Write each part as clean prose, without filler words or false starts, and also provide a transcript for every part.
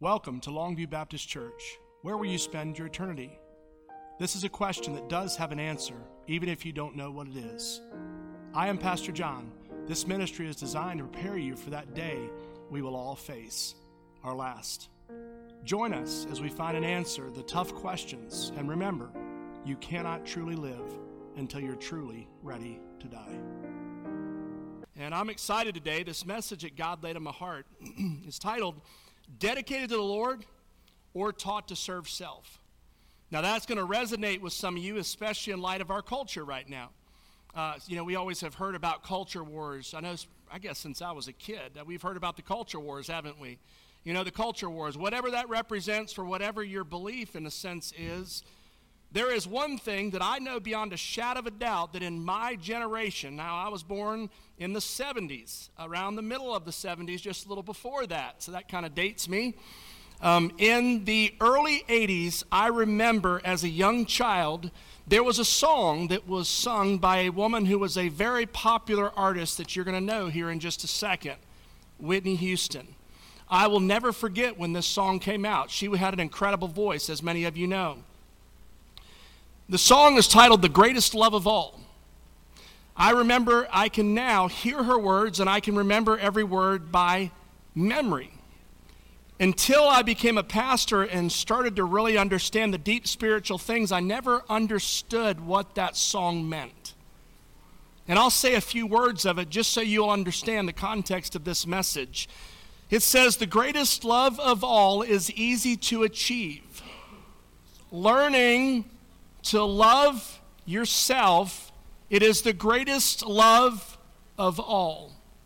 Welcome to Longview Baptist Church. Where will you spend your eternity? This is a question that does have an answer, even if you don't know what it is. I am Pastor John. This ministry is designed to prepare you for that day we will all face, our last. Join us as we find an answer to the tough questions, and remember, you cannot truly live until you're truly ready to die. And I'm excited today. This message that God laid on my heart is titled, Dedicated to the Lord or Taught to Serve Self. Now that's going to resonate with some of you, especially in light of our culture right now. We always have heard about culture wars. I guess since I was a kid, we've heard about the culture wars, haven't we? You know, the culture wars, whatever that represents for whatever your belief in a sense is. There is one thing that I know beyond a shadow of a doubt that in my generation, now I was born in the 70s, around the middle of the 70s, just a little before that, so that kind of dates me. In the early 80s, I remember as a young child, there was a song that was sung by a woman who was a very popular artist that you're going to know here in just a second, Whitney Houston. I will never forget when this song came out. She had an incredible voice, as many of you know. The song is titled, The Greatest Love of All. I remember I can now hear her words and I can remember every word by memory. Until I became a pastor and started to really understand the deep spiritual things, I never understood what that song meant. And I'll say a few words of it just so you'll understand the context of this message. It says, the greatest love of all is easy to achieve. Learning to love yourself, it is the greatest love of all.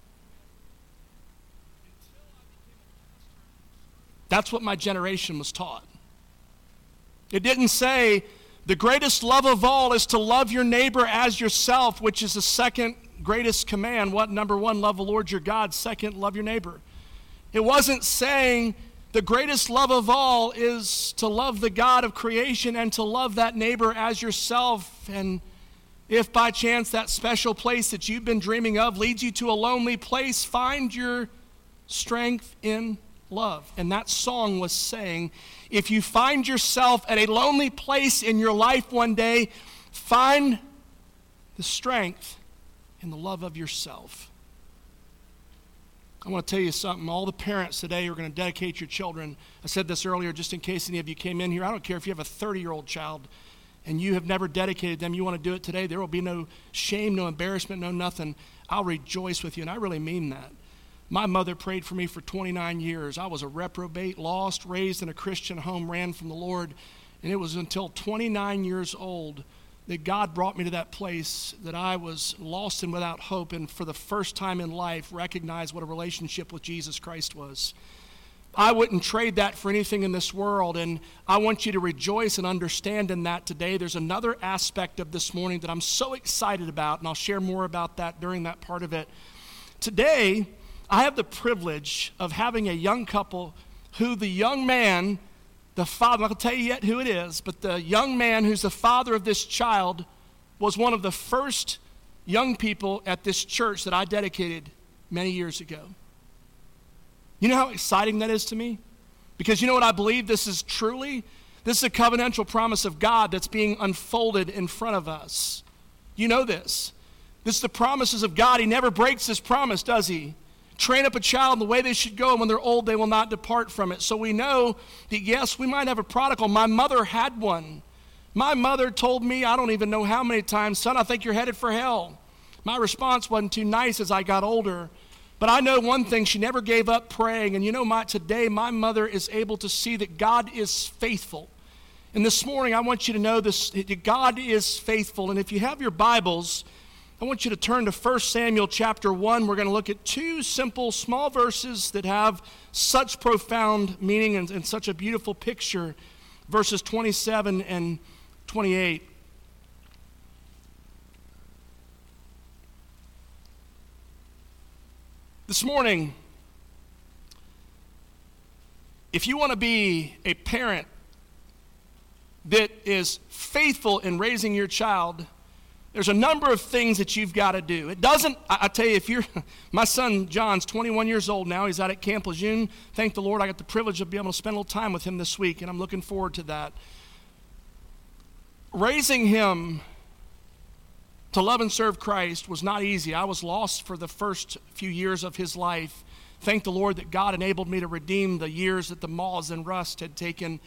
That's what my generation was taught. It didn't say the greatest love of all is to love your neighbor as yourself, which is the second greatest command. What? Number one, love the Lord your God. Second, love your neighbor. It wasn't saying the greatest love of all is to love the God of creation and to love that neighbor as yourself. And if by chance that special place that you've been dreaming of leads you to a lonely place, find your strength in love. And that song was saying, if you find yourself at a lonely place in your life one day, find the strength in the love of yourself. I want to tell you something. All the parents today are going to dedicate your children. I said this earlier just in case any of you came in here. I don't care if you have a 30-year-old child and you have never dedicated them. You want to do it today. There will be no shame, no embarrassment, no nothing. I'll rejoice with you, and I really mean that. My mother prayed for me for 29 years. I was a reprobate, lost, raised in a Christian home, ran from the Lord, and it was until 29 years old that God brought me to that place that I was lost and without hope, and for the first time in life recognized what a relationship with Jesus Christ was. I wouldn't trade that for anything in this world, and I want you to rejoice and understand in that today. There's another aspect of this morning that I'm so excited about, and I'll share more about that during that part of it. Today, I have the privilege of having a young couple who the young man, the father, I'm not going to tell you yet who it is, but the young man who's the father of this child was one of the first young people at this church that I dedicated many years ago. You know how exciting that is to me? Because you know what I believe this is truly? This is a covenantal promise of God that's being unfolded in front of us. You know this. This is the promises of God. He never breaks this promise, does he? Train up a child in the way they should go, and when they're old, they will not depart from it. So we know that, yes, we might have a prodigal. My mother had one. My mother told me, I don't even know how many times, son, I think you're headed for hell. My response wasn't too nice as I got older. But I know one thing, she never gave up praying. And you know, today my mother is able to see that God is faithful. And this morning I want you to know this, that God is faithful. And if you have your Bibles, I want you to turn to 1 Samuel chapter 1. We're going to look at two simple, small verses that have such profound meaning and such a beautiful picture, verses 27 and 28. This morning, if you want to be a parent that is faithful in raising your child, There's a number of things that you've got to do. It doesn't, I tell you, my son John's 21 years old now. He's out at Camp Lejeune. Thank the Lord I got the privilege of being able to spend a little time with him this week, and I'm looking forward to that. Raising him to love and serve Christ was not easy. I was lost for the first few years of his life. Thank the Lord that God enabled me to redeem the years that the moths and rust had taken.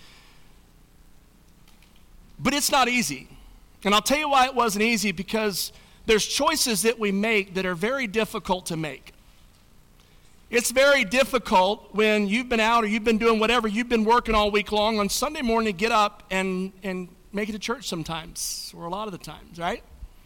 But it's not easy. And I'll tell you why it wasn't easy, because there's choices that we make that are very difficult to make. It's very difficult when you've been out or you've been doing whatever, you've been working all week long, on Sunday morning to get up and make it to church sometimes, or a lot of the times, right?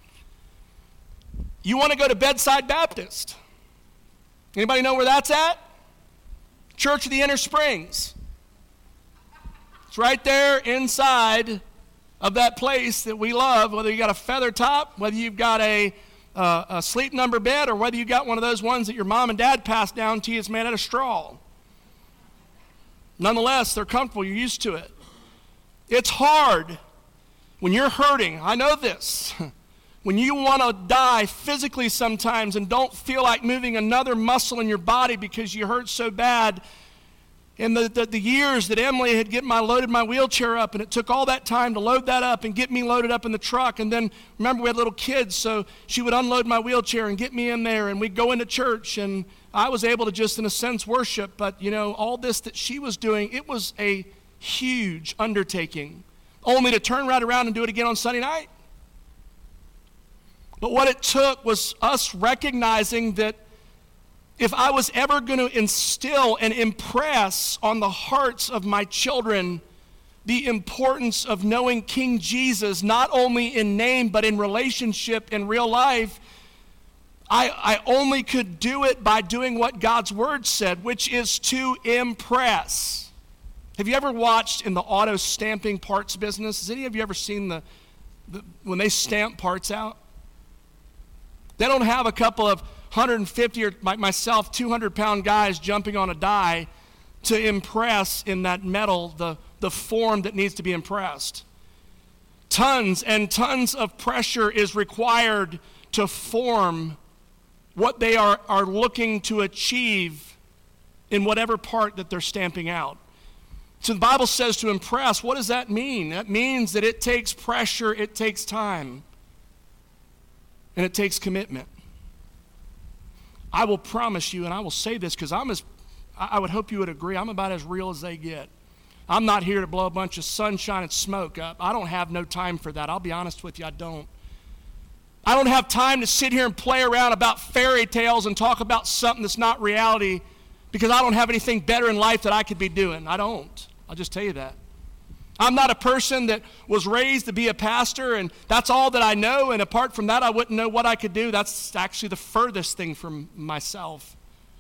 You want to go to Bedside Baptist. Anybody know where that's at? Church of the Inner Springs. It's right there inside of that place that we love, whether you got a feather top, whether you've got a sleep number bed, or whether you got one of those ones that your mom and dad passed down to you that's made out of straw. Nonetheless, they're comfortable. You're used to it. It's hard when you're hurting. I know this. When you want to die physically sometimes and don't feel like moving another muscle in your body because you hurt so bad. In the years that Emily had loaded my wheelchair up, and it took all that time to load that up and get me loaded up in the truck. And then, remember, we had little kids, so she would unload my wheelchair and get me in there, and we'd go into church, and I was able to just, in a sense, worship. But, all this that she was doing, it was a huge undertaking, only to turn right around and do it again on Sunday night. But what it took was us recognizing that if I was ever going to instill and impress on the hearts of my children the importance of knowing King Jesus, not only in name but in relationship in real life, I only could do it by doing what God's Word said, which is to impress. Have you ever watched in the auto stamping parts business? Has any of you ever seen when they stamp parts out? They don't have a couple of 150 or like myself, 200-pound guys jumping on a die to impress in that metal the form that needs to be impressed. Tons and tons of pressure is required to form what they are looking to achieve in whatever part that they're stamping out. So the Bible says to impress. What does that mean? That means that it takes pressure, it takes time, and it takes commitment. I will promise you, and I will say this because I would hope you would agree, I'm about as real as they get. I'm not here to blow a bunch of sunshine and smoke up. I don't have no time for that. I'll be honest with you, I don't. I don't have time to sit here and play around about fairy tales and talk about something that's not reality, because I don't have anything better in life that I could be doing. I don't. I'll just tell you that. I'm not a person that was raised to be a pastor, and that's all that I know, and apart from that, I wouldn't know what I could do. That's actually the furthest thing from myself.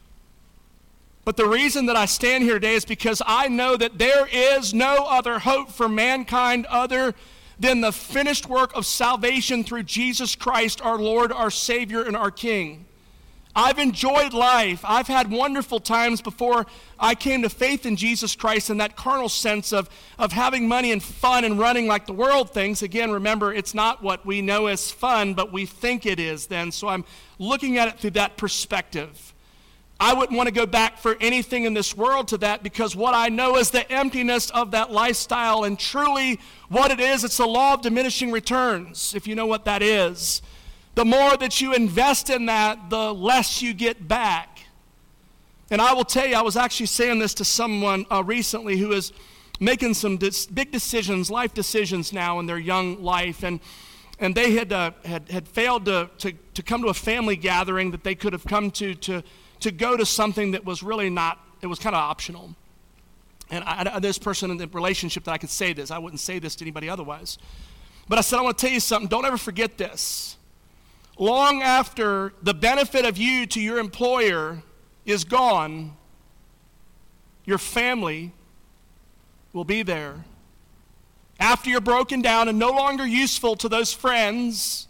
But the reason that I stand here today is because I know that there is no other hope for mankind other than the finished work of salvation through Jesus Christ, our Lord, our Savior, and our King. I've enjoyed life. I've had wonderful times before I came to faith in Jesus Christ, in that carnal sense of having money and fun and running like the world thinks. Again, remember, it's not what we know as fun, but we think it is then. So I'm looking at it through that perspective. I wouldn't want to go back for anything in this world to that, because what I know is the emptiness of that lifestyle, and truly what it is, it's the law of diminishing returns, if you know what that is. The more that you invest in that, the less you get back. And I will tell you, I was actually saying this to someone recently who is making some big decisions, life decisions now in their young life, and they had failed to come to a family gathering that they could have come to go to something that was really not, it was kind of optional. And this person in the relationship that I could say this, I wouldn't say this to anybody otherwise. But I said, I want to tell you something, don't ever forget this. Long after the benefit of you to your employer is gone, your family will be there. After you're broken down and no longer useful to those friends,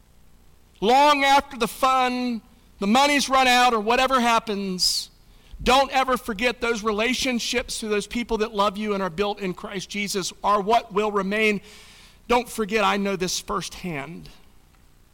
long after the fun, the money's run out, or whatever happens, don't ever forget those relationships to those people that love you and are built in Christ Jesus are what will remain. Don't forget, I know this firsthand.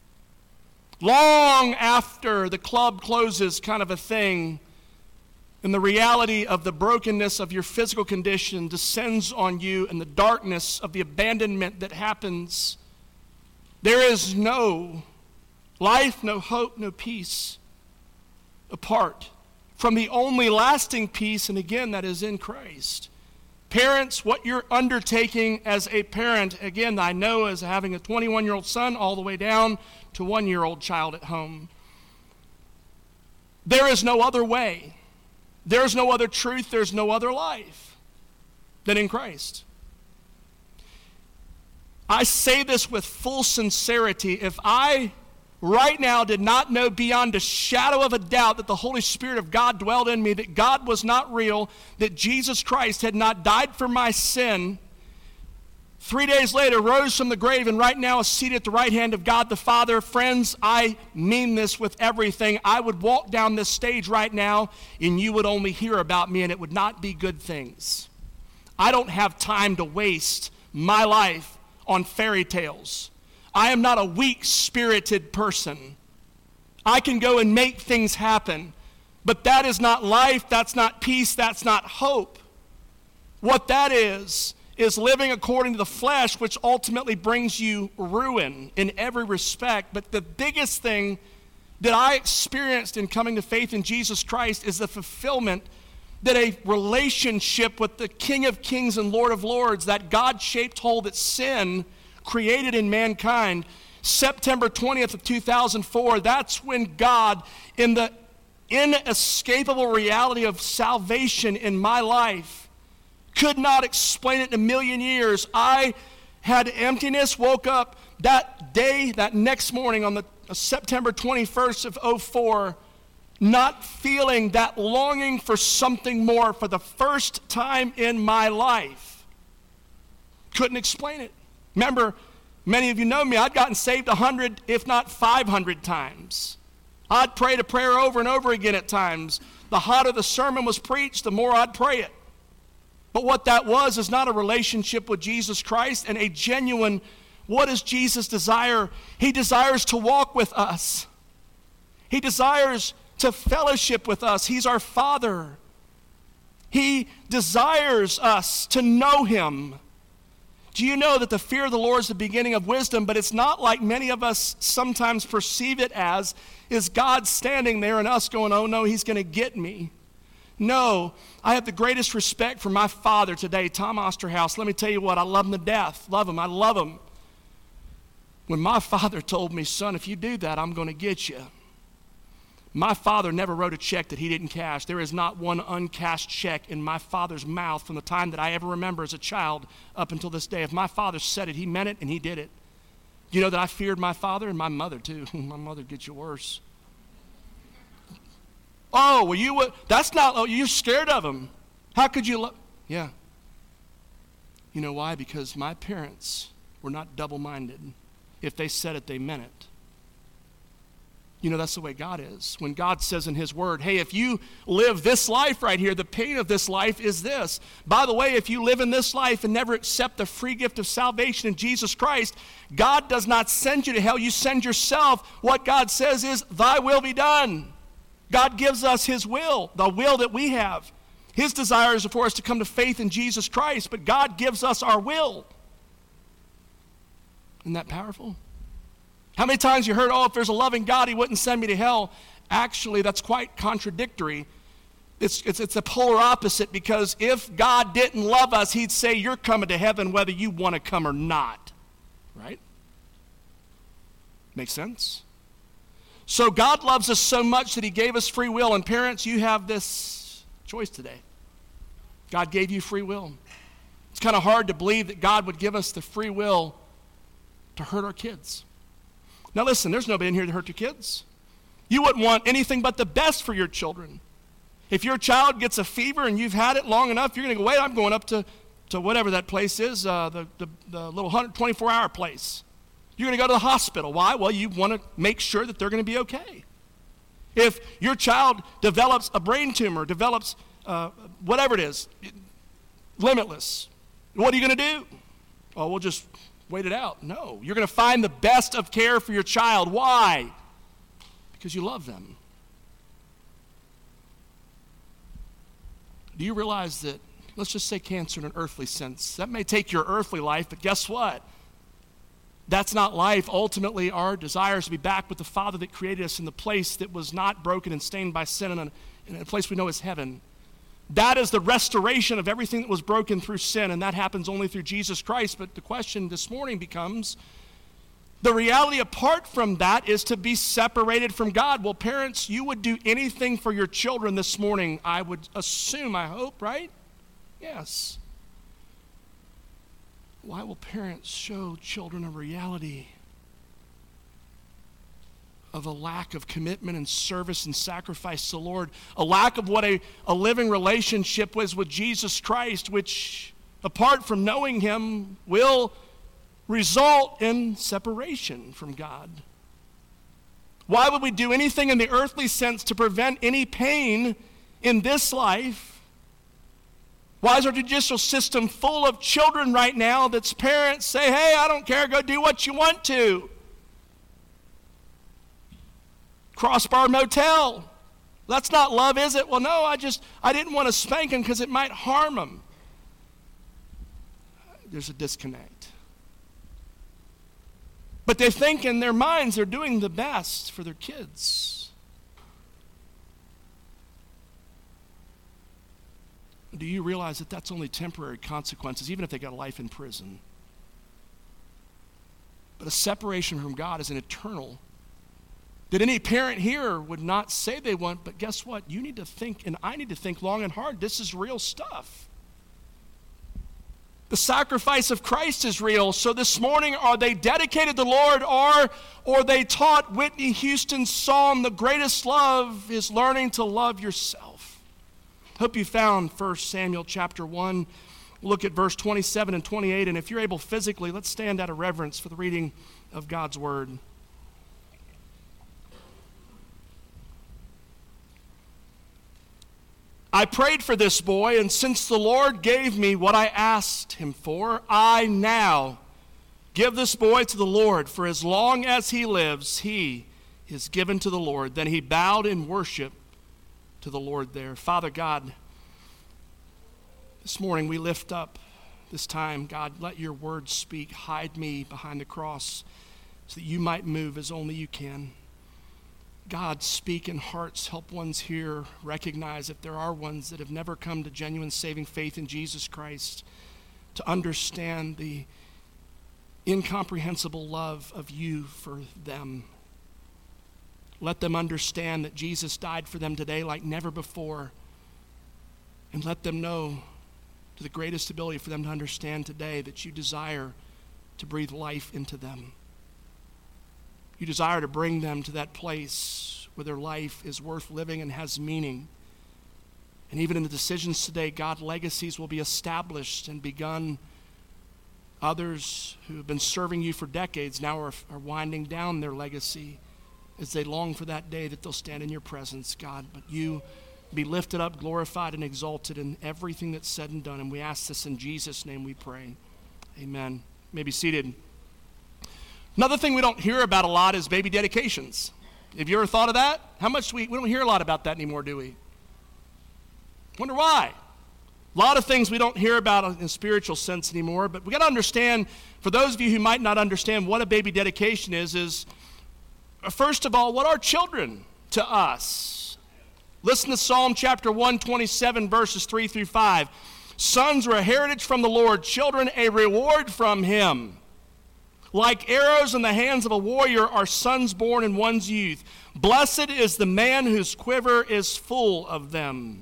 long after the club closes kind of a thing, and the reality of the brokenness of your physical condition descends on you and the darkness of the abandonment that happens, there is no life, no hope, no peace apart from the only lasting peace, and again, that is in Christ. Parents, what you're undertaking as a parent, again, I know as having a 21-year-old son all the way down to 1-year-old child at home, there is no other way. There is no other truth. There's no other life than in Christ. I say this with full sincerity. If I right now did not know beyond a shadow of a doubt that the Holy Spirit of God dwelled in me, that God was not real, that Jesus Christ had not died for my sin, 3 days later rose from the grave and right now is seated at the right hand of God the Father, friends, I mean this with everything. I would walk down this stage right now and you would only hear about me and it would not be good things. I don't have time to waste my life on fairy tales. I am not a weak-spirited person. I can go and make things happen, but that is not life, that's not peace, that's not hope. What that is living according to the flesh, which ultimately brings you ruin in every respect. But the biggest thing that I experienced in coming to faith in Jesus Christ is the fulfillment that a relationship with the King of Kings and Lord of Lords, that God-shaped hole that sin created in mankind, September 20th of 2004, that's when God, in the inescapable reality of salvation in my life, could not explain it in a million years. I had emptiness, woke up that day, that next morning on the September 21st of 2004, not feeling that longing for something more for the first time in my life. Couldn't explain it. Remember, many of you know me, I'd gotten saved 100, if not 500 times. I'd prayed a prayer over and over again at times. The hotter the sermon was preached, the more I'd pray it. But what that was is not a relationship with Jesus Christ and a genuine, what does Jesus desire? He desires to walk with us. He desires to fellowship with us. He's our Father. He desires us to know Him. Do you know that the fear of the Lord is the beginning of wisdom, but it's not like many of us sometimes perceive it as, is God standing there and us going, oh no, He's going to get me. No, I have the greatest respect for my father today, Tom Osterhaus. Let me tell you what, I love him to death. Love him, I love him. When my father told me, son, if you do that, I'm going to get you. My father never wrote a check that he didn't cash. There is not one uncashed check in my father's mouth from the time that I ever remember as a child up until this day. If my father said it, he meant it and he did it. You know that I feared my father and my mother too. My mother gets you worse. Oh, well, that's not, oh, you're scared of him. How could you Yeah. You know why? Because my parents were not double-minded. If they said it, they meant it. You know, that's the way God is. When God says in His Word, hey, if you live this life right here, the pain of this life is this. By the way, if you live in this life and never accept the free gift of salvation in Jesus Christ, God does not send you to hell, you send yourself. What God says is, thy will be done. God gives us His will, the will that we have. His desire is for us to come to faith in Jesus Christ, but God gives us our will. Isn't that powerful? How many times you heard, oh, if there's a loving God, He wouldn't send me to hell? Actually, that's quite contradictory. It's the polar opposite, because if God didn't love us, He'd say, you're coming to heaven whether you want to come or not. Right? Make sense? So God loves us so much that He gave us free will. And parents, you have this choice today. God gave you free will. It's kind of hard to believe that God would give us the free will to hurt our kids. Now listen, there's nobody in here to hurt your kids. You wouldn't want anything but the best for your children. If your child gets a fever and you've had it long enough, you're going to go, wait, I'm going up to whatever that place is, the little 124-hour place. You're going to go to the hospital. Why? Well, you want to make sure that they're going to be okay. If your child develops a brain tumor, develops whatever it is, limitless, what are you going to do? Oh, we'll just wait it out. No, you're going to find the best of care for your child. Why? because you love them. Do you realize that, let's just say cancer in an earthly sense, that may take your earthly life, but guess what? That's not life. Ultimately, our desire is to be back with the Father that created us in the place that was not broken and stained by sin, in a place we know as heaven. That is the restoration of everything that was broken through sin, and that happens only through Jesus Christ. But the question this morning becomes, the reality apart from that is to be separated from God. Well, parents, you would do anything for your children this morning, I would assume, I hope, right? Yes. Why will parents show children a reality of a lack of commitment and service and sacrifice to the Lord, a lack of what a living relationship was with Jesus Christ, which, apart from knowing him, will result in separation from God? Why would we do anything in the earthly sense to prevent any pain in this life? Why is our judicial system full of children right now that's parents say, hey, I don't care, go do what you want to? Crossbar Motel. That's not love, is it? Well, no, I didn't want to spank him because it might harm him. There's a disconnect. But they think in their minds they're doing the best for their kids. Do you realize that that's only temporary consequences, even if they got a life in prison? But a separation from God is an eternal that any parent here would not say they want, but guess what? You need to think, and I need to think long and hard. This is real stuff. The sacrifice of Christ is real. So this morning, are they dedicated to the Lord, or they taught Whitney Houston's song, the greatest love is learning to love yourself? Hope you found 1 Samuel chapter 1. Look at verse 27 and 28, and if you're able physically, let's stand out of reverence for the reading of God's word. I prayed for this boy, and since the Lord gave me what I asked him for, I now give this boy to the Lord. For as long as he lives, he is given to the Lord. Then he bowed in worship to the Lord there. Father God, this morning we lift up this time. God, let your word speak. Hide me behind the cross so that you might move as only you can. God, speak in hearts. Help ones here recognize if there are ones that have never come to genuine saving faith in Jesus Christ, to understand the incomprehensible love of you for them. Let them understand that Jesus died for them today like never before. And let them know, to the greatest ability for them to understand today, that you desire to breathe life into them. You desire to bring them to that place where their life is worth living and has meaning. And even in the decisions today, God, legacies will be established and begun. Others who have been serving you for decades now are winding down their legacy as they long for that day that they'll stand in your presence, God. But you be lifted up, glorified, and exalted in everything that's said and done. And we ask this in Jesus' name we pray. Amen. You may be seated. Another thing we don't hear about a lot is baby dedications. Have you ever thought of that? How much we don't hear a lot about that anymore, do we? Wonder why. A lot of things we don't hear about in a spiritual sense anymore, but we got to understand, for those of you who might not understand what a baby dedication is first of all, what are children to us? Listen to Psalm chapter 127, verses 3 through 5. Sons are a heritage from the Lord, children a reward from him. Like arrows in the hands of a warrior are sons born in one's youth. Blessed is the man whose quiver is full of them.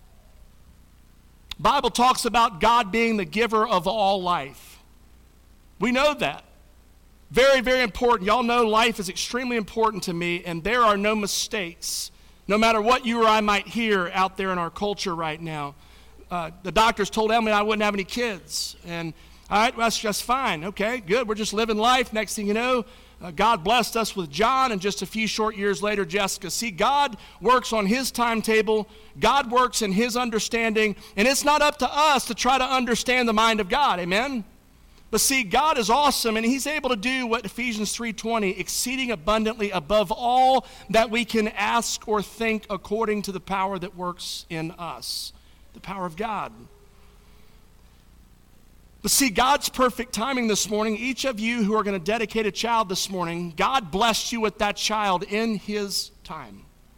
The Bible talks about God being the giver of all life. We know that. Very, very important. Y'all know life is extremely important to me, and there are no mistakes, no matter what you or I might hear out there in our culture right now. The doctors told Emily I wouldn't have any kids, and all right, well, that's just fine. Okay, good. We're just living life. Next thing you know, God blessed us with John, and just a few short years later, Jessica. See, God works on his timetable. God works in his understanding, and it's not up to us to try to understand the mind of God. Amen? But see, God is awesome, and he's able to do what Ephesians 3:20, exceeding abundantly above all that we can ask or think, according to the power that works in us, the power of God. But see, God's perfect timing this morning, each of you who are going to dedicate a child this morning, God blessed you with that child in his time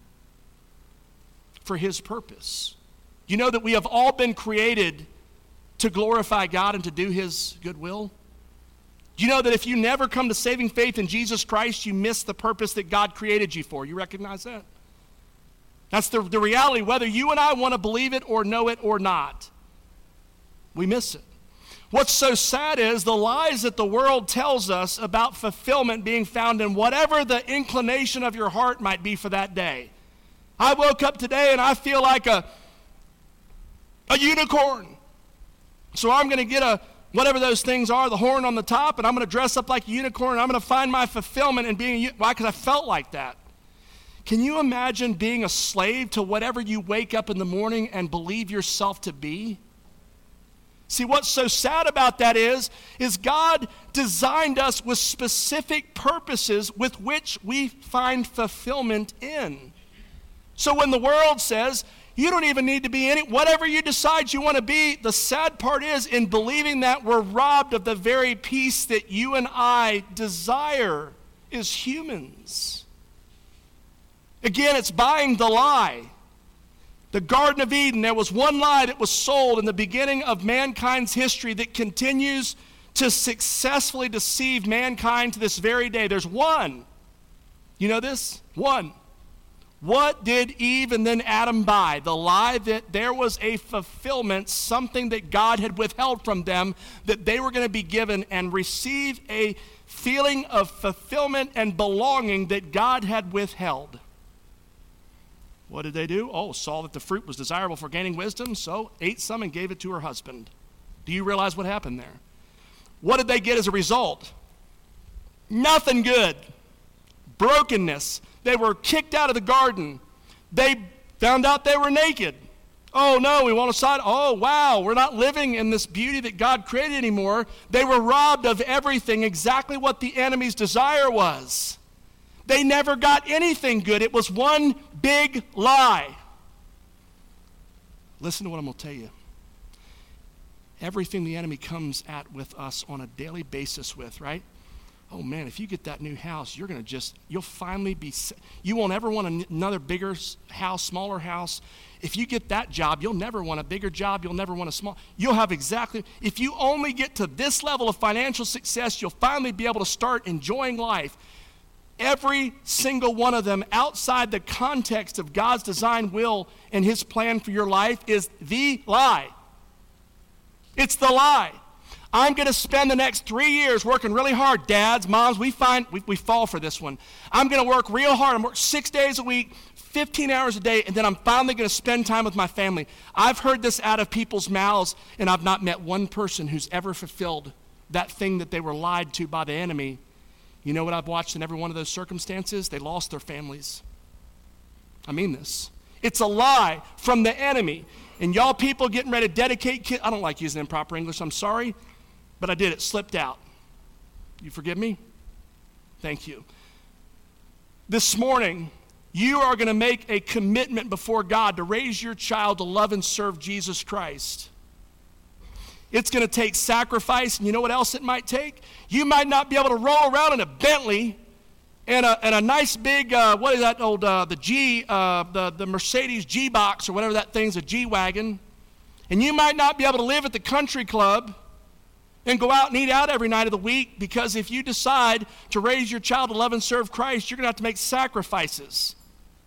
for his purpose. You know that we have all been created to glorify God and to do his good will? Do you know that if you never come to saving faith in Jesus Christ, you miss the purpose that God created you for? You recognize that? That's the reality, whether you and I want to believe it or know it or not. We miss it. What's so sad is the lies that the world tells us about fulfillment being found in whatever the inclination of your heart might be for that day. I woke up today and I feel like a unicorn. So I'm going to get whatever those things are, the horn on the top, and I'm going to dress up like a unicorn, and I'm going to find my fulfillment in being why? Because I felt like that. Can you imagine being a slave to whatever you wake up in the morning and believe yourself to be? See, what's so sad about that is God designed us with specific purposes with which we find fulfillment in. So when the world says, you don't even need to be whatever you decide you want to be, the sad part is in believing that we're robbed of the very peace that you and I desire as humans. Again, it's buying the lie. The Garden of Eden, there was one lie that was sold in the beginning of mankind's history that continues to successfully deceive mankind to this very day. There's one. You know this? One. What did Eve and then Adam buy? The lie that there was a fulfillment, something that God had withheld from them, that they were going to be given and receive a feeling of fulfillment and belonging that God had withheld. What did they do? Saw that the fruit was desirable for gaining wisdom, so ate some and gave it to her husband. Do you realize what happened there? What did they get as a result? Nothing good. Brokenness. They were kicked out of the garden. They found out they were naked. Oh no, we want to side. Oh wow, we're not living in this beauty that God created anymore. They were robbed of everything, exactly what the enemy's desire was. They never got anything good. It was one big lie. Listen to what I'm going to tell you. Everything the enemy comes at with us on a daily basis with, right? Oh man, if you get that new house, you'll finally be, you won't ever want another bigger house, smaller house. If you get that job, you'll never want a bigger job. You'll never want a small, if you only get to this level of financial success, you'll finally be able to start enjoying life. Every single one of them outside the context of God's design, will, and his plan for your life is the lie. It's the lie. I'm going to spend the next 3 years working really hard. Dads, moms, we fall for this one. I'm going to work real hard. I'm working 6 days a week, 15 hours a day, and then I'm finally going to spend time with my family. I've heard this out of people's mouths, and I've not met one person who's ever fulfilled that thing that they were lied to by the enemy. You know what I've watched in every one of those circumstances? They lost their families. I mean this. It's a lie from the enemy. And y'all people getting ready to dedicate kids, I don't like using improper English, I'm sorry. But I did, it slipped out. You forgive me? Thank you. This morning, you are going to make a commitment before God to raise your child to love and serve Jesus Christ. It's going to take sacrifice, and you know what else it might take? You might not be able to roll around in a Bentley and a nice big, what is that old, the Mercedes G-Box or whatever that thing's, a G-Wagon. And you might not be able to live at the country club and go out and eat out every night of the week, because if you decide to raise your child to love and serve Christ, you're going to have to make sacrifices.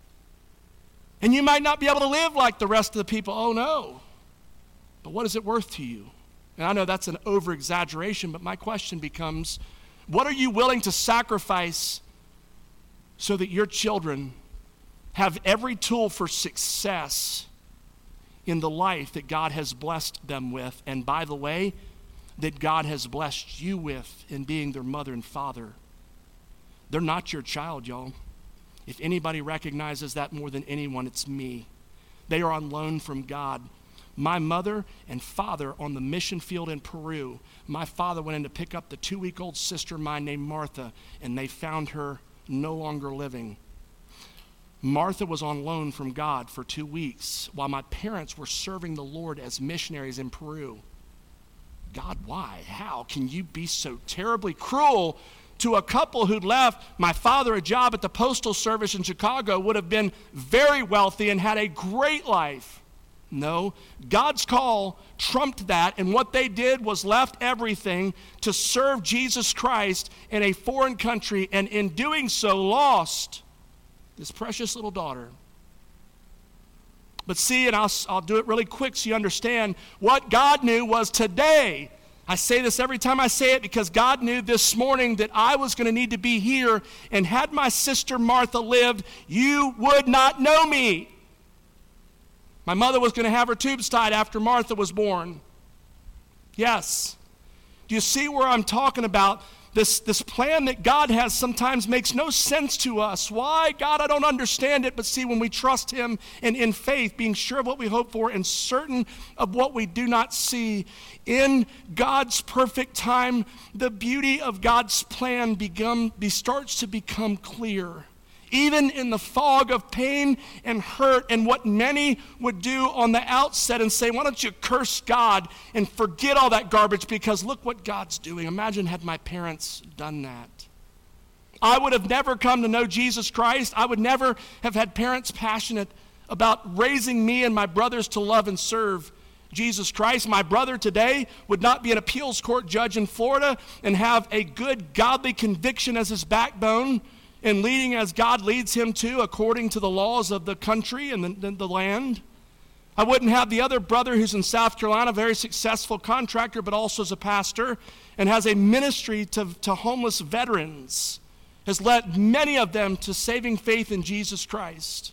And you might not be able to live like the rest of the people. Oh no. But what is it worth to you? And I know that's an over-exaggeration, but my question becomes, what are you willing to sacrifice so that your children have every tool for success in the life that God has blessed them with? And by the way, that God has blessed you with in being their mother and father. They're not your child, y'all. If anybody recognizes that more than anyone, it's me. They are on loan from God. my mother and father on the mission field in Peru. My father went in to pick up the 2-week-old sister of mine named Martha, and they found her no longer living. Martha was on loan from God for 2 weeks while my parents were serving the Lord as missionaries in Peru. God, why? How can you be so terribly cruel to a couple who'd left my father a job at the Postal Service in Chicago, would have been very wealthy and had a great life? No, God's call trumped that, and what they did was left everything to serve Jesus Christ in a foreign country, and in doing so lost this precious little daughter. But see, and I'll do it really quick so you understand, what God knew was today. I say this every time I say it because God knew this morning that I was going to need to be here, and had my sister Martha lived, you would not know me. My mother was going to have her tubes tied after Martha was born. Yes. Do you see where I'm talking about? This plan that God has sometimes makes no sense to us. Why? God, I don't understand it. But see, when we trust Him and in faith, being sure of what we hope for and certain of what we do not see, in God's perfect time, the beauty of God's plan starts to become clear. Even in the fog of pain and hurt, and what many would do on the outset and say, why don't you curse God and forget all that garbage because look what God's doing. Imagine had my parents done that. I would have never come to know Jesus Christ. I would never have had parents passionate about raising me and my brothers to love and serve Jesus Christ. My brother today would not be an appeals court judge in Florida and have a good godly conviction as his backbone, and leading as God leads him to, according to the laws of the country and the land. I wouldn't have the other brother who's in South Carolina, very successful contractor, but also is a pastor, and has a ministry to homeless veterans, has led many of them to saving faith in Jesus Christ.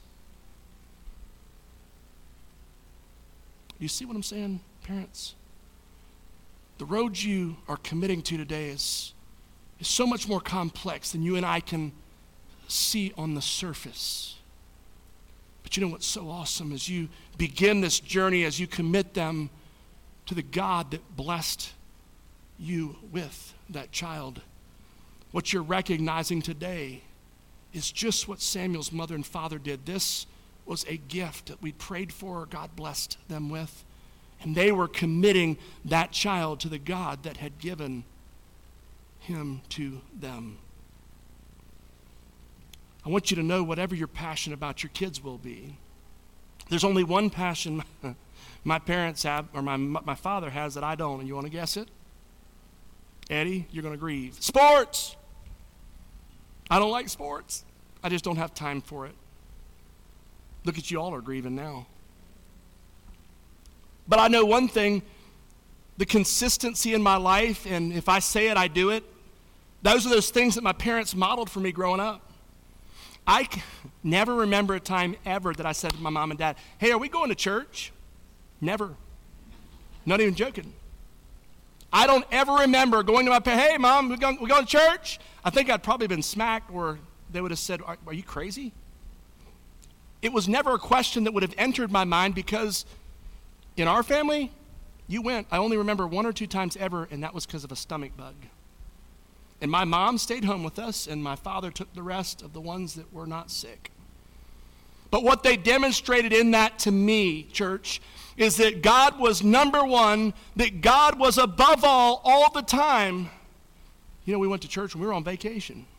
You see what I'm saying, parents? The road you are committing to today is so much more complex than you and I can see on the surface. But you know what's so awesome? As you begin this journey, as you commit them to the God that blessed you with that child, what you're recognizing today is just what Samuel's mother and father did. This was a gift that we prayed for, God blessed them with, and they were committing that child to the God that had given him to them. I want you to know whatever you're passionate about, your kids will be. There's only one passion my parents have, or my father has, that I don't, and you want to guess it? Eddie, you're going to grieve. Sports! I don't like sports. I just don't have time for it. Look at you all are grieving now. But I know one thing, the consistency in my life, and if I say it, I do it, those are those things that my parents modeled for me growing up. I never remember a time ever that I said to my mom and dad, hey, are we going to church? Never. Not even joking. I don't ever remember going to my parents, hey, Mom, we going to church? I think I'd probably been smacked, or they would have said, are you crazy? It was never a question that would have entered my mind because in our family, you went. I only remember 1 or 2 times ever, and that was because of a stomach bug. And my mom stayed home with us, and my father took the rest of the ones that were not sick. But what they demonstrated in that to me, church, is that God was number one, that God was above all the time. You know, we went to church when we were on vacation.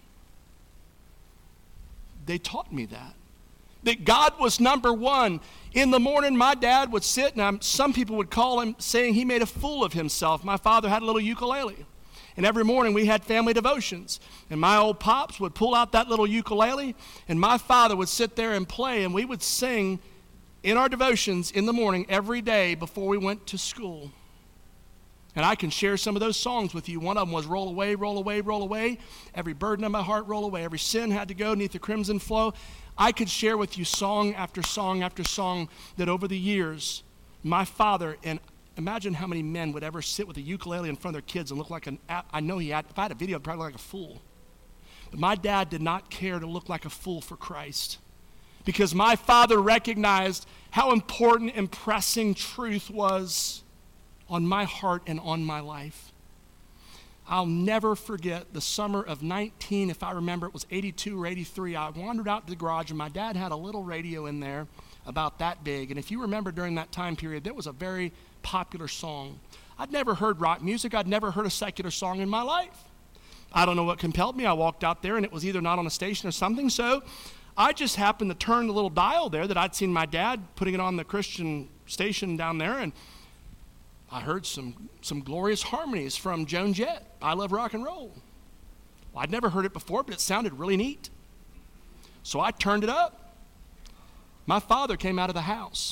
They taught me that God was number one. In the morning, my dad would sit, and some people would call him saying he made a fool of himself. My father had a little ukulele. And every morning we had family devotions. And my old pops would pull out that little ukulele, and my father would sit there and play, and we would sing in our devotions in the morning every day before we went to school. And I can share some of those songs with you. One of them was Roll Away, Roll Away, Roll Away. Every burden of my heart roll away. Every sin had to go neath the crimson flow. I could share with you song after song after song that over the years, my father, and imagine how many men would ever sit with a ukulele in front of their kids and look like I know he had, if I had a video, I'd probably look like a fool. But my dad did not care to look like a fool for Christ. because my father recognized how important impressing truth was on my heart and on my life. I'll never forget the summer of 19, if I remember, it was 82 or 83. I wandered out to the garage, and my dad had a little radio in there about that big. And if you remember during that time period, there was a very popular song. I'd never heard rock music. I'd never heard a secular song in my life. I don't know what compelled me. I walked out there, and it was either not on a station or something. So I just happened to turn the little dial there that I'd seen my dad putting it on the Christian station down there, and I heard some glorious harmonies from Joan Jett, I Love Rock and Roll. Well, I'd never heard it before, but it sounded really neat. So I turned it up. My father came out of the house,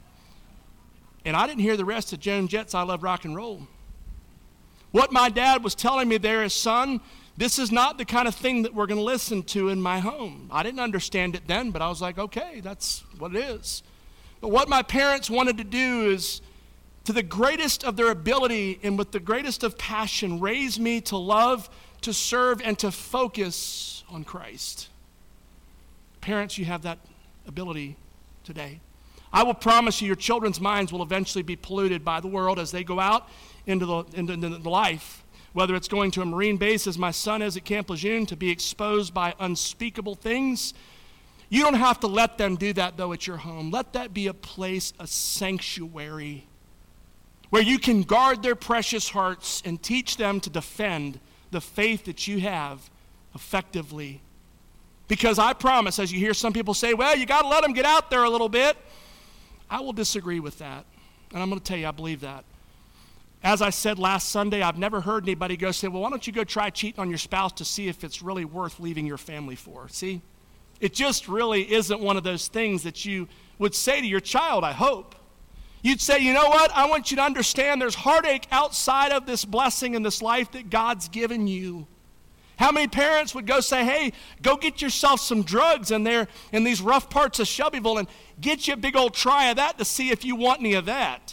and I didn't hear the rest of Joan Jett's I Love Rock and Roll. What my dad was telling me there is, son, this is not the kind of thing that we're going to listen to in my home. I didn't understand it then, but I was like, okay, that's what it is. But what my parents wanted to do is, to the greatest of their ability and with the greatest of passion, raise me to love, to serve, and to focus on Christ. Parents, you have that ability today. I will promise you, your children's minds will eventually be polluted by the world as they go out into the life, whether it's going to a Marine base, as my son is at Camp Lejeune, to be exposed by unspeakable things. You don't have to let them do that, though, at your home. Let that be a place, a sanctuary, where you can guard their precious hearts and teach them to defend the faith that you have effectively. Because I promise, as you hear some people say, well, you got to let them get out there a little bit, I will disagree with that. And I'm going to tell you, I believe that. As I said last Sunday, I've never heard anybody go say, well, why don't you go try cheating on your spouse to see if it's really worth leaving your family for? See, it just really isn't one of those things that you would say to your child, I hope. You'd say, you know what? I want you to understand there's heartache outside of this blessing in this life that God's given you. How many parents would go say, hey, go get yourself some drugs in these rough parts of Shelbyville and get you a big old try of that to see if you want any of that?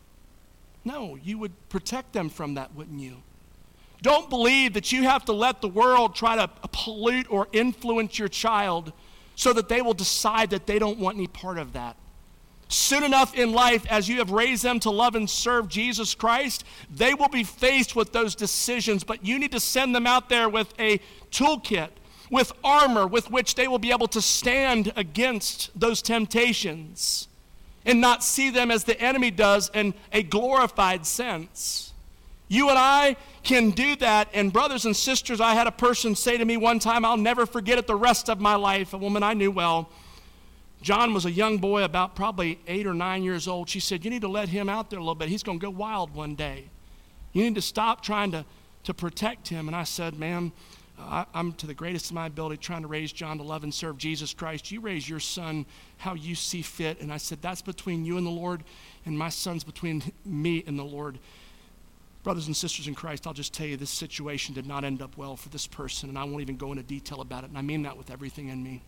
No, you would protect them from that, wouldn't you? Don't believe that you have to let the world try to pollute or influence your child so that they will decide that they don't want any part of that. Soon enough in life, as you have raised them to love and serve Jesus Christ, they will be faced with those decisions, but you need to send them out there with a toolkit, with armor with which they will be able to stand against those temptations and not see them as the enemy does in a glorified sense. You and I can do that, and brothers and sisters, I had a person say to me one time, I'll never forget it the rest of my life, a woman I knew well. John was a young boy, about probably 8 or 9 years old. She said, you need to let him out there a little bit. He's going to go wild one day. You need to stop trying to protect him. And I said, ma'am, I'm to the greatest of my ability trying to raise John to love and serve Jesus Christ. You raise your son how you see fit. And I said, that's between you and the Lord, and my son's between me and the Lord. Brothers and sisters in Christ, I'll just tell you, this situation did not end up well for this person, and I won't even go into detail about it, and I mean that with everything in me.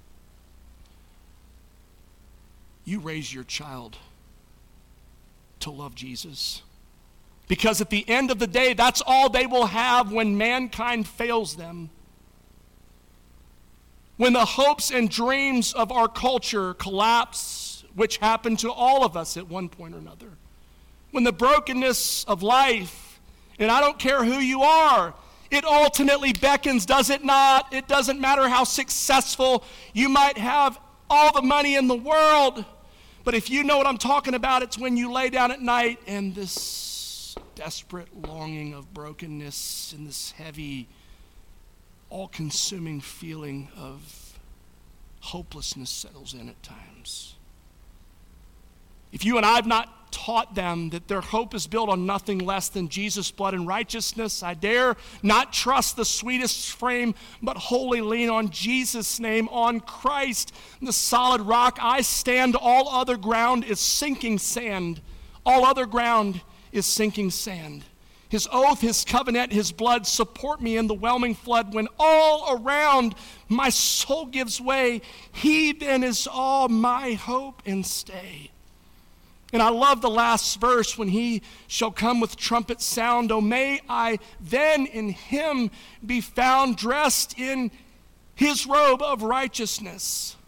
You raise your child to love Jesus. Because at the end of the day, that's all they will have when mankind fails them. When the hopes and dreams of our culture collapse, which happened to all of us at one point or another. When the brokenness of life, and I don't care who you are, it ultimately beckons, does it not? It doesn't matter how successful you might have all the money in the world. But if you know what I'm talking about, it's when you lay down at night and this desperate longing of brokenness and this heavy, all-consuming feeling of hopelessness settles in at times. If you and I have not taught them that their hope is built on nothing less than Jesus' blood and righteousness, I dare not trust the sweetest frame, but wholly lean on Jesus' name, on Christ, the solid rock I stand. All other ground is sinking sand. All other ground is sinking sand. His oath, his covenant, his blood support me in the whelming flood. When all around my soul gives way, he then is all my hope and stay. And I love the last verse, when he shall come with trumpet sound. Oh, may I then in him be found dressed in his robe of righteousness,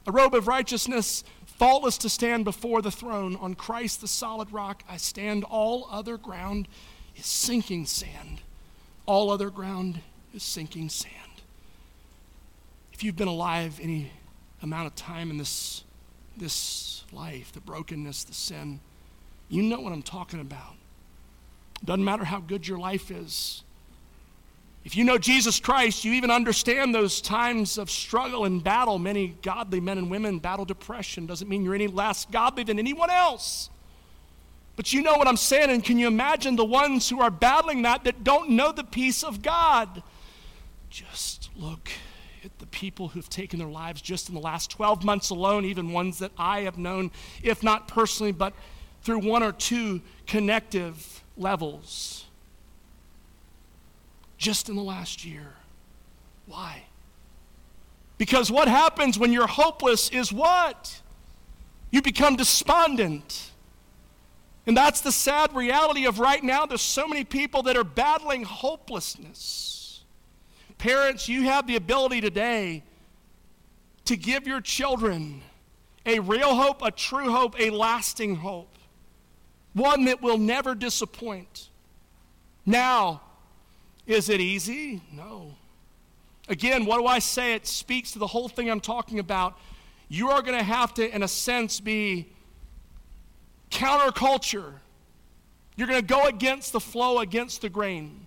a robe of righteousness, faultless to stand before the throne. On Christ, the solid rock, I stand. All other ground is sinking sand. All other ground is sinking sand. If you've been alive any amount of time in this life, the brokenness, the sin, you know what I'm talking about. Doesn't matter how good your life is. If you know Jesus Christ, you even understand those times of struggle and battle. Many godly men and women battle depression. Doesn't mean you're any less godly than anyone else. But you know what I'm saying, and can you imagine the ones who are battling that don't know the peace of God? Just look at the people who've taken their lives just in the last 12 months alone, even ones that I have known, if not personally, but through one or two connective levels. Just in the last year. Why? Because what happens when you're hopeless is what? You become despondent. And that's the sad reality of right now. There's so many people that are battling hopelessness. Parents, you have the ability today to give your children a real hope, a true hope, a lasting hope. One that will never disappoint. Now, is it easy? No. Again, what do I say? It speaks to the whole thing I'm talking about. You are going to have to, in a sense, be counterculture. You're going to go against the flow, against the grain.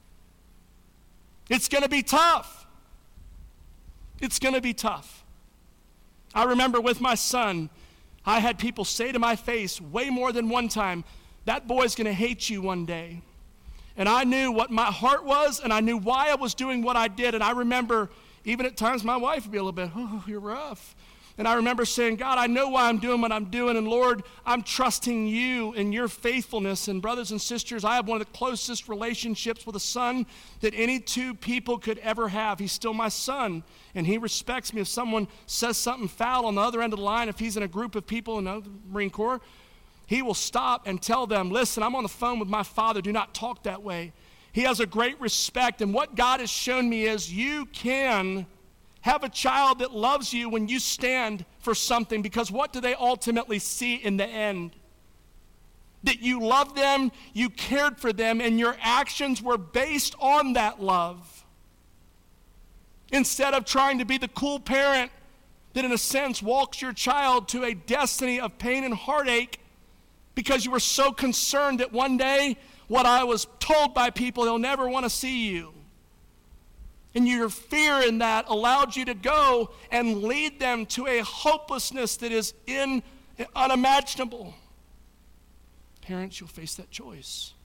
It's going to be tough. It's going to be tough. I remember with my son, I had people say to my face way more than one time, that boy's going to hate you one day. And I knew what my heart was, and I knew why I was doing what I did. And I remember, even at times, my wife would be a little bit, oh, you're rough. And I remember saying, God, I know why I'm doing what I'm doing. And Lord, I'm trusting you and your faithfulness. And brothers and sisters, I have one of the closest relationships with a son that any two people could ever have. He's still my son, and he respects me. If someone says something foul on the other end of the line, if he's in a group of people in the Marine Corps, he will stop and tell them, listen, I'm on the phone with my father. Do not talk that way. He has a great respect. And what God has shown me is you can have a child that loves you when you stand for something, because what do they ultimately see in the end? That you loved them, you cared for them, and your actions were based on that love. Instead of trying to be the cool parent that in a sense walks your child to a destiny of pain and heartache, because you were so concerned that one day, what I was told by people, they'll never want to see you. And your fear in that allowed you to go and lead them to a hopelessness that is unimaginable. Parents, you'll face that choice.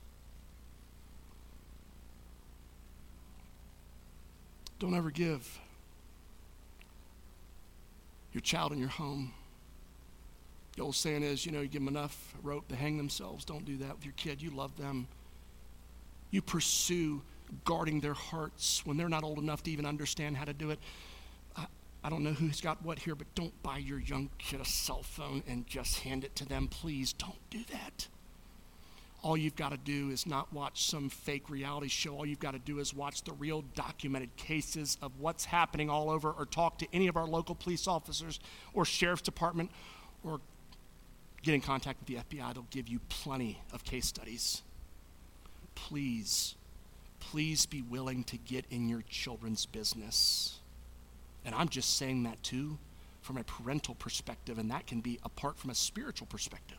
Don't ever give your child in your home. The old saying is, you give them enough rope to hang themselves. Don't do that with your kid. You love them. You pursue guarding their hearts when they're not old enough to even understand how to do it. I don't know who's got what here, but don't buy your young kid a cell phone and just hand it to them. Please don't do that. All you've got to do is not watch some fake reality show. All you've got to do is watch the real documented cases of what's happening all over, or talk to any of our local police officers or sheriff's department, or get in contact with the FBI. They'll give you plenty of case studies. Please be willing to get in your children's business. And I'm just saying that too from a parental perspective, and that can be apart from a spiritual perspective.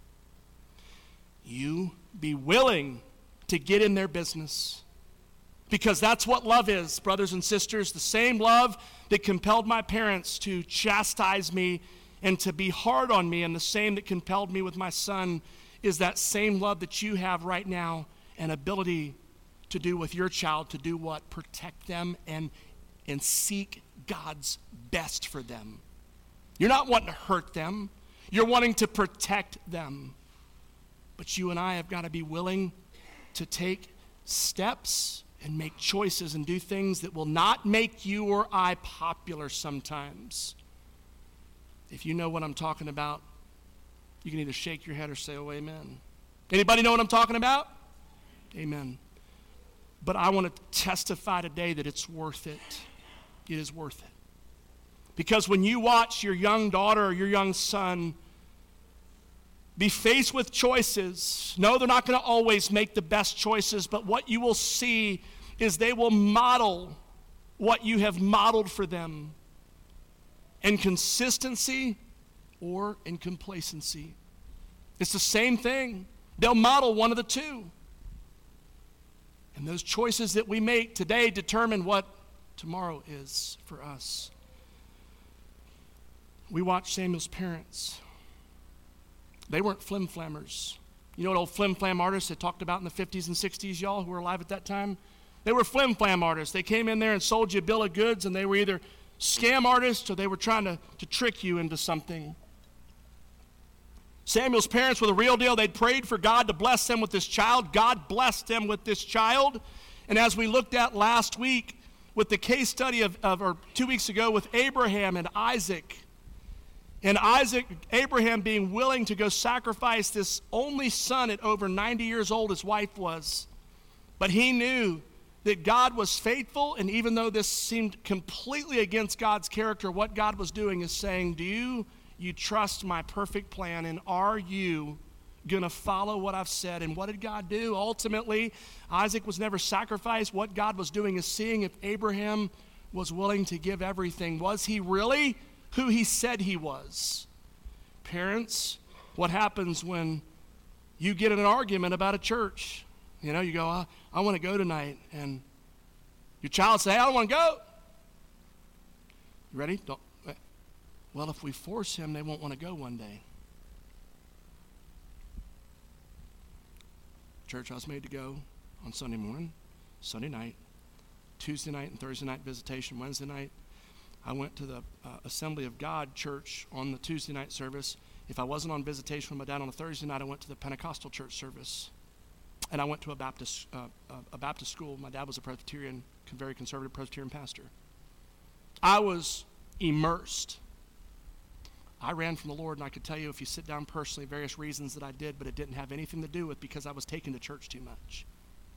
You be willing to get in their business, because that's what love is, brothers and sisters. The same love that compelled my parents to chastise me and to be hard on me, and the same that compelled me with my son, is that same love that you have right now, and ability to do with your child, to do what? Protect them and seek God's best for them. You're not wanting to hurt them. You're wanting to protect them. But you and I have got to be willing to take steps and make choices and do things that will not make you or I popular sometimes. If you know what I'm talking about, you can either shake your head or say, oh, amen. Anybody know what I'm talking about? Amen. But I want to testify today that it's worth it. It is worth it. Because when you watch your young daughter or your young son be faced with choices, no, they're not going to always make the best choices, but what you will see is they will model what you have modeled for them in consistency or in complacency. It's the same thing. They'll model one of the two. And those choices that we make today determine what tomorrow is for us. We watched Samuel's parents. They weren't flim-flammers. You know what old flim-flam artists they talked about in the 50s and 60s, y'all, who were alive at that time? They were flim-flam artists. They came in there and sold you a bill of goods, and they were either scam artists or they were trying to trick you into something. Samuel's parents were the real deal. They'd prayed for God to bless them with this child. God blessed them with this child. And as we looked at last week with the case study or 2 weeks ago with Abraham and Isaac, and Abraham being willing to go sacrifice this only son at over 90 years old, his wife was. But he knew that God was faithful, and even though this seemed completely against God's character, what God was doing is saying, do you trust my perfect plan, and are you going to follow what I've said? And what did God do? Ultimately, Isaac was never sacrificed. What God was doing is seeing if Abraham was willing to give everything. Was he really who he said he was? Parents, what happens when you get in an argument about a church? You know, you go, I want to go tonight. And your child say, I don't want to go. You ready? Don't. Well, if we force him, they won't want to go one day. Church I was made to go on Sunday morning, Sunday night, Tuesday night and Thursday night visitation, Wednesday night. I went to the Assembly of God church on the Tuesday night service. If I wasn't on visitation with my dad on a Thursday night, I went to the Pentecostal church service. And I went to a Baptist school. My dad was a Presbyterian, very conservative Presbyterian pastor. I was immersed. I ran from the Lord, and I could tell you if you sit down personally, various reasons that I did, but it didn't have anything to do with because I was taken to church too much.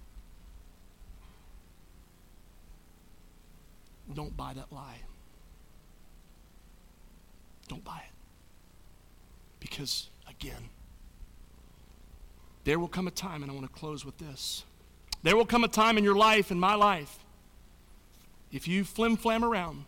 Don't buy that lie. Don't buy it. Because, again, there will come a time, and I want to close with this. There will come a time in your life, in my life, if you flim-flam around.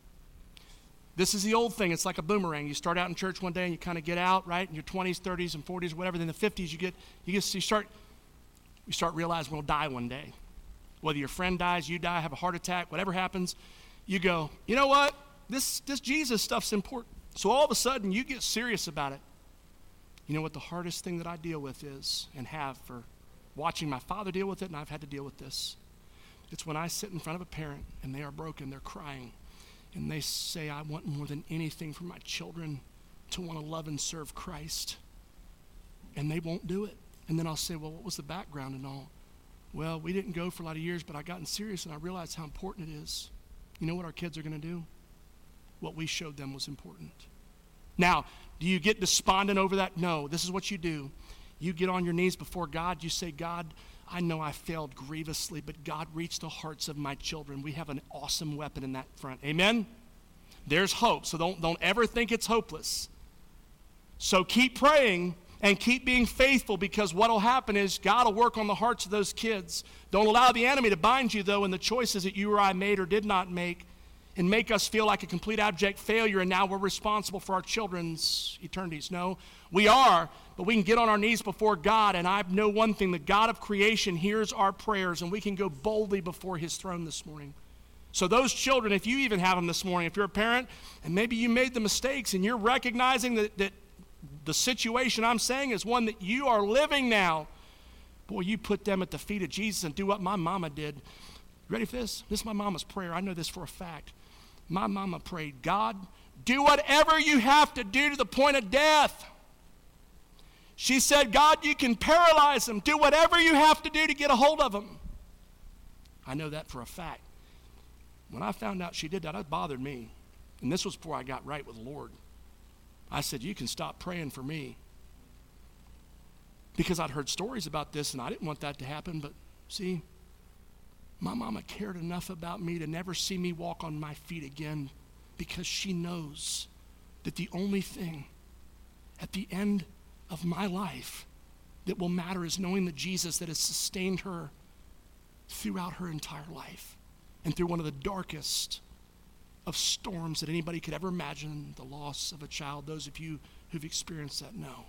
This is the old thing. It's like a boomerang. You start out in church one day and you kind of get out, right? In your 20s, 30s, and 40s, whatever. Then in the 50s, you start realizing we'll die one day. Whether your friend dies, you die, have a heart attack, whatever happens, you go, you know what? This Jesus stuff's important. So all of a sudden, you get serious about it. You know what the hardest thing that I deal with is, and have for watching my father deal with it, and I've had to deal with this. It's when I sit in front of a parent and they are broken, they're crying, and they say, I want more than anything for my children to want to love and serve Christ. And they won't do it. And then I'll say, well, what was the background and all? Well, we didn't go for a lot of years, but I gotten serious and I realized how important it is. You know what our kids are going to do? What we showed them was important. Now, do you get despondent over that? No, this is what you do. You get on your knees before God. You say, God, I know I failed grievously, but God reached the hearts of my children. We have an awesome weapon in that front. Amen? There's hope, so don't ever think it's hopeless. So keep praying and keep being faithful, because what will happen is God will work on the hearts of those kids. Don't allow the enemy to bind you, though, in the choices that you or I made or did not make and make us feel like a complete abject failure, and now we're responsible for our children's eternities. No, we are, but we can get on our knees before God, and I know one thing, the God of creation hears our prayers, and we can go boldly before his throne this morning. So those children, if you even have them this morning, if you're a parent, and maybe you made the mistakes, and you're recognizing that the situation I'm saying is one that you are living now, boy, you put them at the feet of Jesus and do what my mama did. You ready for this? This is my mama's prayer. I know this for a fact. My mama prayed, God, do whatever you have to do to the point of death. She said, God, you can paralyze them. Do whatever you have to do to get a hold of them. I know that for a fact. When I found out she did that, it bothered me. And this was before I got right with the Lord. I said, you can stop praying for me. Because I'd heard stories about this, and I didn't want that to happen. But see, my mama cared enough about me to never see me walk on my feet again because she knows that the only thing at the end of my life that will matter is knowing the Jesus that has sustained her throughout her entire life and through one of the darkest of storms that anybody could ever imagine, the loss of a child. Those of you who've experienced that know.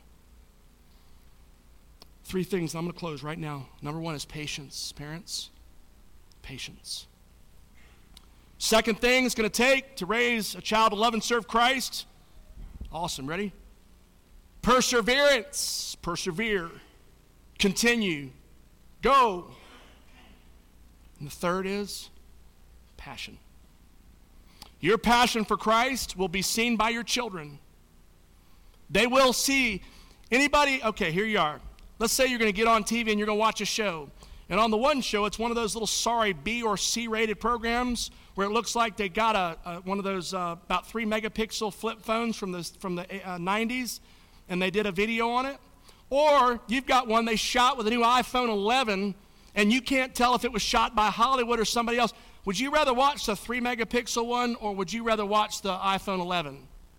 3 things, I'm going to close right now. Number 1 is patience, parents. Patience. Second thing it's going to take to raise a child to love and serve Christ. Awesome, ready? Perseverance. Persevere. Continue. Go. And the third is passion. Your passion for Christ will be seen by your children. They will see anybody. Okay, here you are. Let's say you're going to get on TV and you're going to watch a show. And on the one show, it's one of those little sorry B or C rated programs where it looks like they got one of those about 3 megapixel flip phones from the 90s, and they did a video on it. Or you've got one they shot with a new iPhone 11, and you can't tell if it was shot by Hollywood or somebody else. Would you rather watch the 3 megapixel one, or would you rather watch the iPhone 11?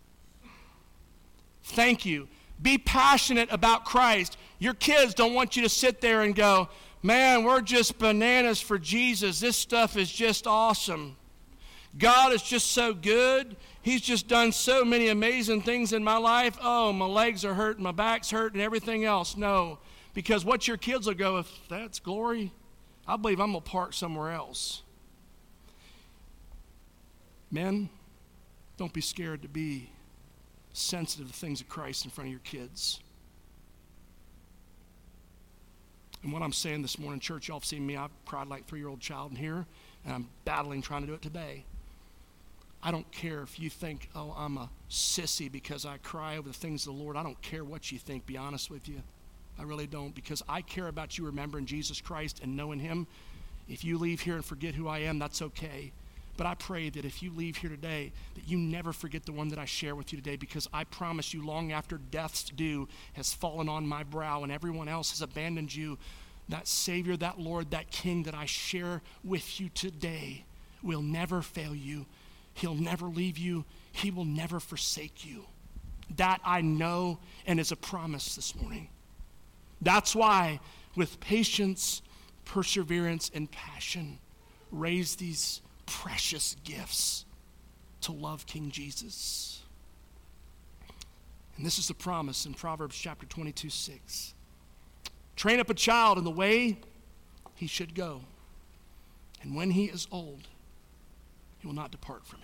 Thank you. Be passionate about Christ. Your kids don't want you to sit there and go, man, we're just bananas for Jesus. This stuff is just awesome. God is just so good. He's just done so many amazing things in my life. Oh, my legs are hurting, my back's hurting, everything else. No, because what your kids will go, if that's glory, I believe I'm going to park somewhere else. Men, don't be scared to be sensitive to the things of Christ in front of your kids. And what I'm saying this morning, church, y'all have seen me. I've cried like a 3-year-old child in here, and I'm battling trying to do it today. I don't care if you think, oh, I'm a sissy because I cry over the things of the Lord. I don't care what you think, be honest with you. I really don't, because I care about you remembering Jesus Christ and knowing him. If you leave here and forget who I am, that's okay. But I pray that if you leave here today, that you never forget the one that I share with you today, because I promise you, long after death's dew has fallen on my brow and everyone else has abandoned you, that Savior, that Lord, that King that I share with you today will never fail you. He'll never leave you. He will never forsake you. That I know, and is a promise this morning. That's why, with patience, perseverance, and passion, raise these precious gifts to love King Jesus. And this is the promise in Proverbs chapter 22:6. Train up a child in the way he should go, and when he is old, he will not depart from it.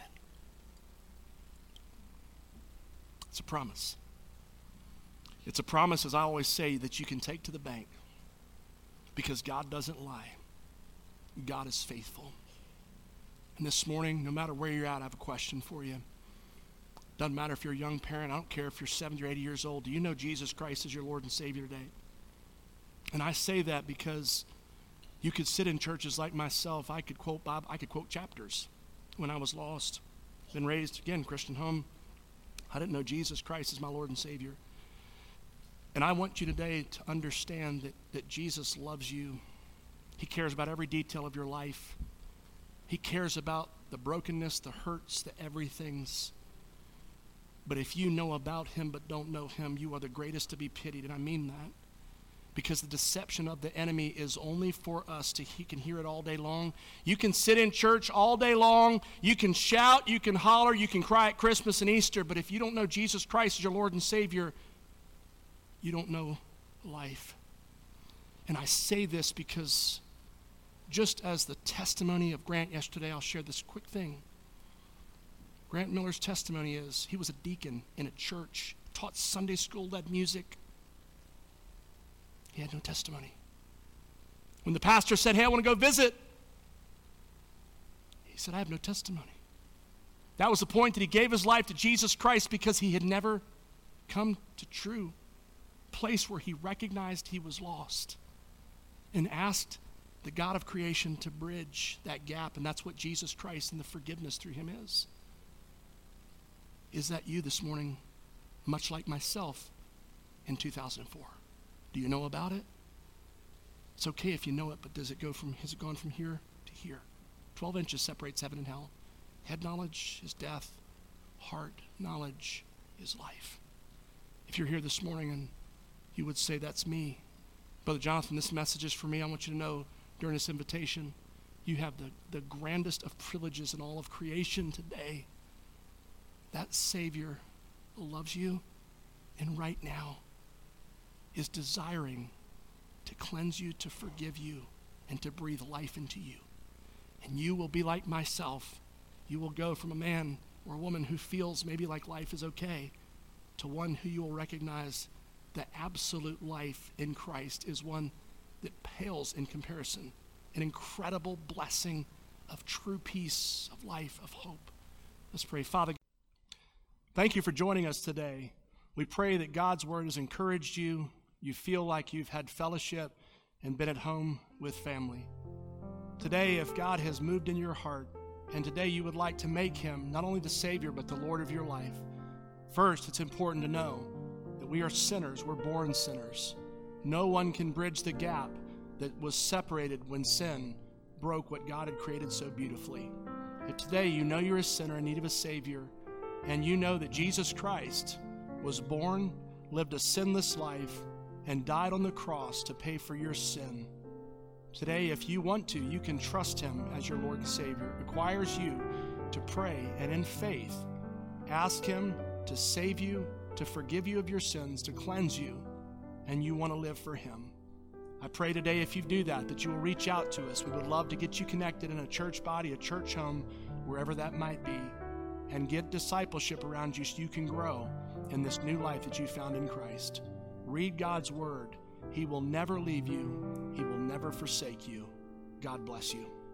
It's a promise. It's a promise, as I always say, that you can take to the bank, because God doesn't lie. God is faithful. And this morning, no matter where you're at, I have a question for you. Doesn't matter if you're a young parent. I don't care if you're 70 or 80 years old. Do you know Jesus Christ as your Lord and Savior today? And I say that because you could sit in churches like myself. I could quote Bob. I could quote chapters when I was lost. Been raised, again, Christian home. I didn't know Jesus Christ as my Lord and Savior. And I want you today to understand that Jesus loves you. He cares about every detail of your life. He cares about the brokenness, the hurts, the everythings. But if you know about him but don't know him, you are the greatest to be pitied. And I mean that. Because the deception of the enemy is only for us. He can hear it all day long. You can sit in church all day long. You can shout, you can holler, you can cry at Christmas and Easter. But if you don't know Jesus Christ as your Lord and Savior, you don't know life. And I say this because just as the testimony of Grant yesterday, I'll share this quick thing. Grant Miller's testimony is he was a deacon in a church, taught Sunday school, led music. He had no testimony. When the pastor said, hey, I want to go visit, he said, I have no testimony. That was the point that he gave his life to Jesus Christ, because he had never come to true place where he recognized he was lost and asked the God of creation to bridge that gap. And that's what Jesus Christ and the forgiveness through him is. Is that you this morning, much like myself in 2004? Do you know about it? It's okay if you know it, but has it gone from here to here? 12 inches separates heaven and hell. Head knowledge is death. heart knowledge is life. If you're here this morning and you would say, that's me, Brother Jonathan, this message is for me. I want you to know during this invitation, you have the grandest of privileges in all of creation today. That Savior loves you and right now is desiring to cleanse you, to forgive you, and to breathe life into you. And you will be like myself. You will go from a man or a woman who feels maybe like life is okay to one who you will recognize that absolute life in Christ is one that pales in comparison, an incredible blessing of true peace, of life, of hope. Let's pray. Father, thank you for joining us today. We pray that God's word has encouraged you. You feel like you've had fellowship and been at home with family. Today, if God has moved in your heart, and today you would like to make him not only the Savior, but the Lord of your life, first, it's important to know that we are sinners. We're born sinners. No one can bridge the gap that was separated when sin broke what God had created so beautifully. If today you know you're a sinner in need of a Savior, and you know that Jesus Christ was born, lived a sinless life, and died on the cross to pay for your sin, today, if you want to, you can trust him as your Lord and Savior. It requires you to pray and in faith ask him to save you, to forgive you of your sins, to cleanse you, and you want to live for him. I pray today if you do that you will reach out to us. We would love to get you connected in a church body, a church home, wherever that might be, and get discipleship around you so you can grow in this new life that you found in Christ. Read God's word. He will never leave you. He will never forsake you. God bless you.